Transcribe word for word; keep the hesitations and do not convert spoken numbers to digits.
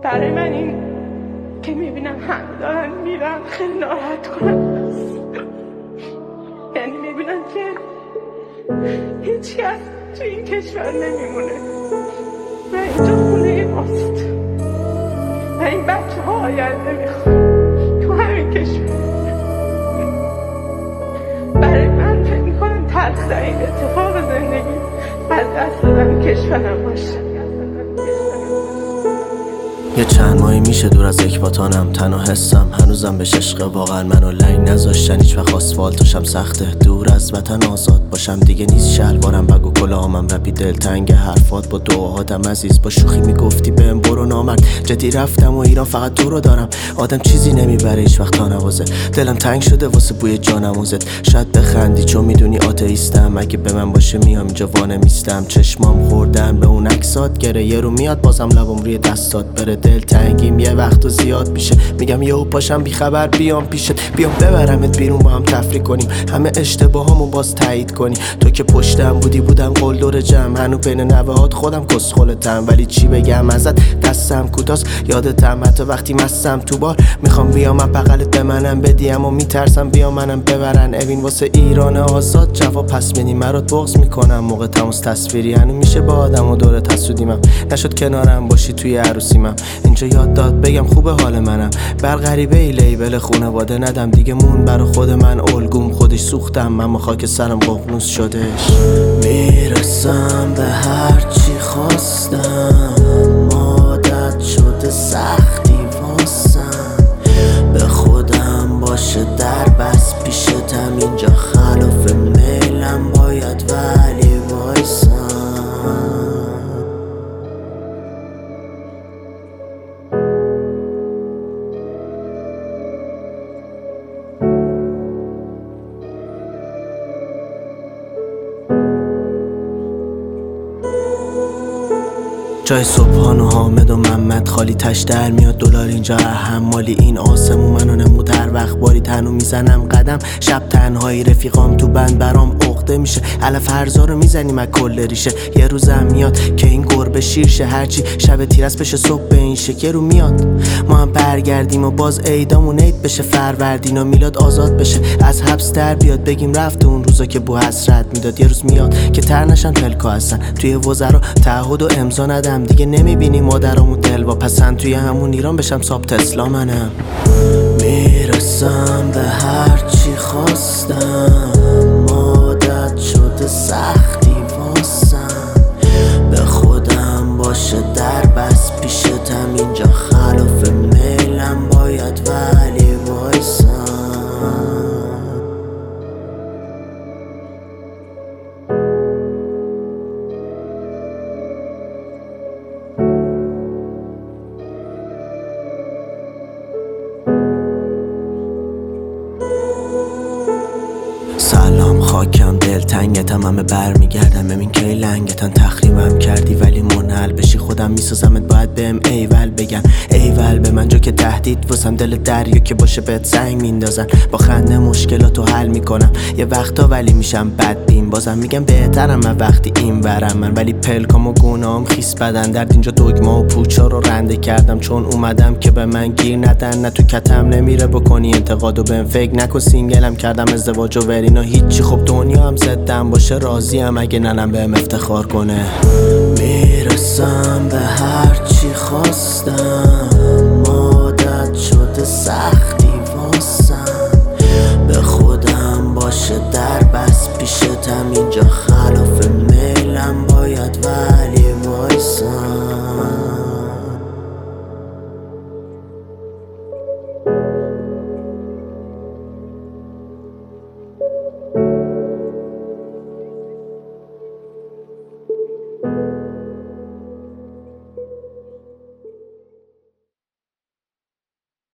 برای من این که میبینم همه دارن میرن خیلی ناراحت کنم. یعنی میبینم که هیچ کس تو این کشور نمیمونه و اینجا خونه ماست و این بچه ها آینده میخوان تو همین کشور. برای من فکر میکنم تلخترین اتفاق زندگی از دست دادن کشورم باشه. یه چند ماهی میشه دور از اکباتانم، تنها حسم هنوزم به عشق، واقعا منو لنگ نذاشتن هیچ وقت. آسفالتشم سخته، دور از وطن آزاد باشم دیگه نیست شلوارم بگو کلاهمم. رپی دلتنگ حرفات با دعاهاتم عزیز، با شوخی میگفتی بهم برو نامرد. جدی رفتم و ایران فقط تو رو دارم. آدم چیزی نمیبره هیچ وقت تا نوازه. دلم تنگ شده واسه بوی جانمازت. شاید بخندی چون میدونی آتئیستم، اگه به من باشه میام اینجا وانمیستم. چشمام خوردن به اون عکسات، گره یه رو میاد بازم لبم روی دستات بره. دل تنگیم یه وقت و زیاد میشه، میگم یهو پاشم بی خبر بیام پیشت، بیام ببرمت بیرون با هم تفریح کنیم، همه اشتباهامو باز تایید کنی. تو که پشتم بودی بودم قول دور جمع، هنو بین نوهات خودم کسخلتم، ولی چی بگم ازت دستم کوتاست. یادتم حتی وقتی مستم تو بار، میخوام بیام بغلت به منم بدی اما میترسم بیام منم ببرن. اوین واسه ایران آزاد جواب پس بدی، مرات بغض میکنم موقع تماس تصویری. هنو میشه با آدم و دورت حسودیمم، نشد کنارم باشی توی عروسیمم. اینجا یاد داد بگم خوبه حال منم، بر غریبه ای لیبل خونواده ندم دیگه. مون برا خود من الگوم خودش سوختم، اما خاک سرم ققنوس شدش. میرسم به هر چی خواستم، عادت شده سختی واسم. به خودم باشه در بس پیشتم، اینجا خلاف میلم باید ولی وایسم. جای صبحان و حامد و محمد خالی، تش در میاد دلار اینجا حمالی. این آسمون منو نمود هر وقت باری، تنو میزنم قدم شب تنهایی. رفیقام تو بند برام عقده میشه، علف هرزا رو میزنیم از کل ریشه. یه روزم میاد که این گربه شیرشه، هرچی شب تیرس بشه صبح به این شکر رو میاد. ما هم برگردیم و باز عیدامون عید بشه، فروردین و میلاد آزاد بشه، از حبس در بیاد بگیم رفت اون روزا که بو حسرت میداد. یه روز میاد که تر نشن پلکا هستن توی وزرا، تعهد و امضا ندم دیگه. نمیبینی مادرامو دلوا پسند، توی همون ایران بشم ساب تسلا منم. میرسم به هر چی خواستم، عادت شده سختی واسم. به خودم باشه در بس پیشتم، اینجا خلاف میلم باید ولی وایسم. سلام خاکم دلتنگتم، همه برمیگردم ببین کی لنگتن. تخریبم کردی ولی منحل بشی، خودم میسازمت باید بهم ایول بگن. ایول به من جا که تهدید واسم دل دریا که باشه بهت سنگ میندازن. با خنده مشکلاتو حل میکنم یه وقتا، ولی میشم بدبین بازم میگم بهترم من وقتی این ورم من. ولی پلکام و گونام خیس بدن درد، اینجا دوگما و پوچا رو رنده کردم چون اومدم که به من گیر ندن. نه تو کتم نمیره بکنی انتقادو بهم فکر نکن، سینگلم کردم ازدواج و ورینا هیچی. خب دنیا هم زدم باشه راضیم اگه ننم بهم افتخار کنه. میرسم به هر چی خواستم، عادت شده سخت